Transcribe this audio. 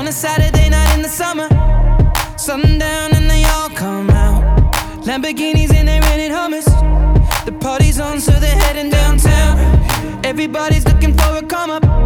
On a Saturday night in the summer, sundown and they all come out. Lamborghinis and they rented Hummers. The party's on, so they're heading downtown. Everybody's looking for a come up.